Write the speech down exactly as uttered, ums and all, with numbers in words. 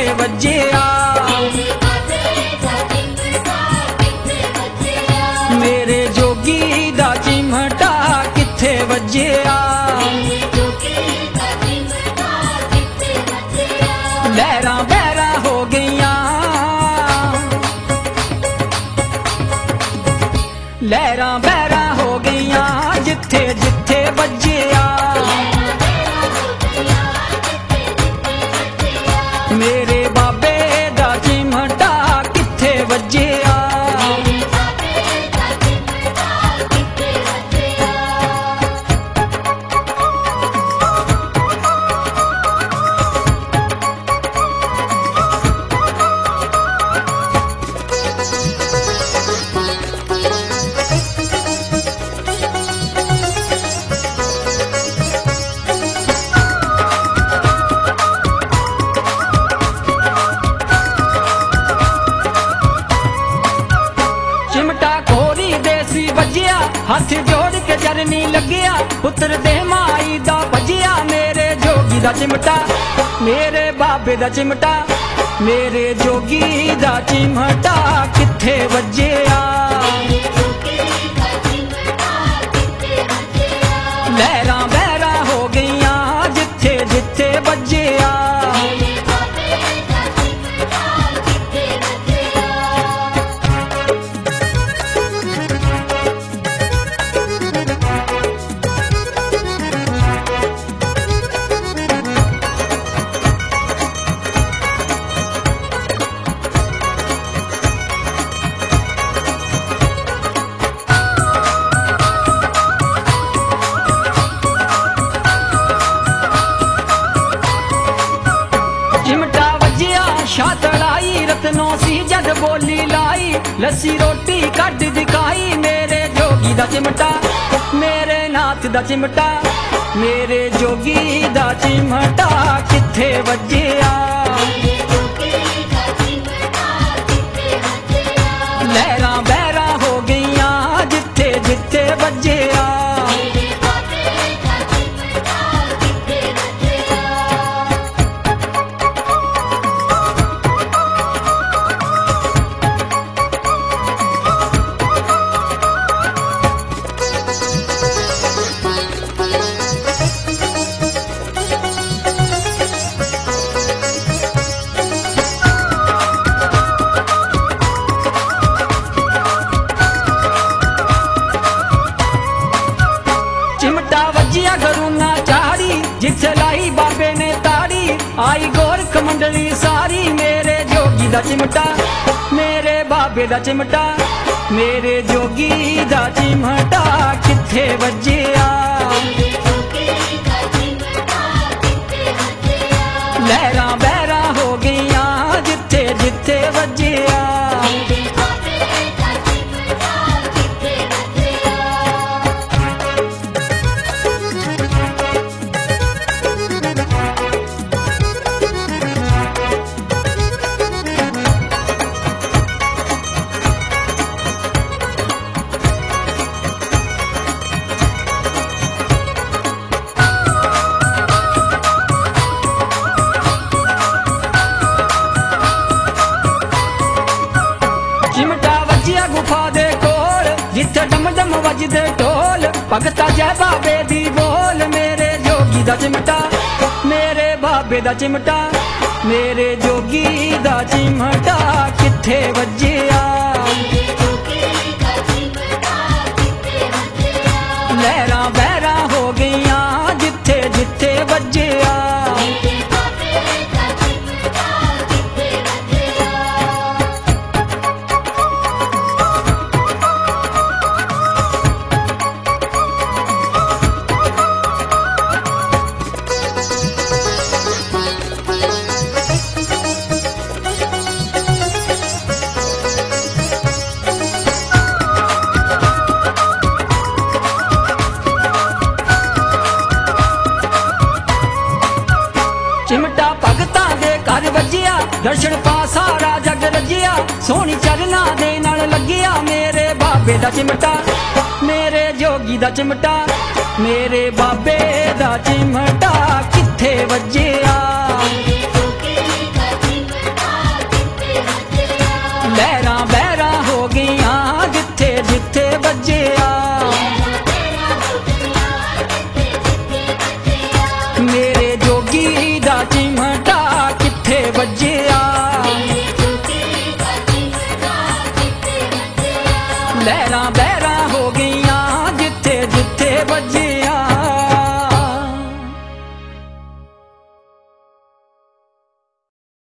वज्जिया, मेरे जोगी दा चिमटा किथे वज्जिया। लहरां बहरां हो गईयां, लहरां बहरां हो गईयां, जिथे जिथे वज्जिया। मेरे बाबे दा चिमटा किथे वज्जिया। हाथ जोड़ के चरनी लगिया, पुत्र दे माई दा भजिया। मेरे जोगी दा चिमटा, मेरे बाबे दा चिमटा, मेरे जोगी दा चिमटा किथे वज्जिया। लहरां बहरां हो गईयां, जिथे जिथे वज्जिया। शातलाई रत्नों सी जद बोली लाई, लस्सी रोटी कट दिखाई। मेरे जोगी दा चिमटा, मेरे नाथ दा चिमटा, मेरे जोगी दा चिमटा किथे वज्जिया। लहरां बहरां हो गईयां, जिथे जिथे वज्जिया। जिथे लाई बाबे ने ताड़ी, आई गोरख मंडली सारी। मेरे जोगी दा चिमटा, मेरे बाबे दा चिमटा, मेरे जोगी दा चिमटा किथे वज्जिया। लहरां बहरां हो गईयां, जिथे जिथे वज्जिया। गुफा दे कोल जिथे डम डम वजदे ढोल, भगता जय बाबे दी बोल। मेरे जोगी दा चिमटा, मेरे बाबे दा चिमटा, मेरे जोगी दा चिमटा किथे वज्जिया। लहरां बहरां हो गईयां, जिथे जिथे वज्जिया। दर्शन पा सारा जग रजिया, सोनी चरना दे नाल लगिया। मेरे बाबे दा चिमटा, मेरे जोगी दा चिमटा, मेरे बाबे दा चिमटा किथे वज्जिया।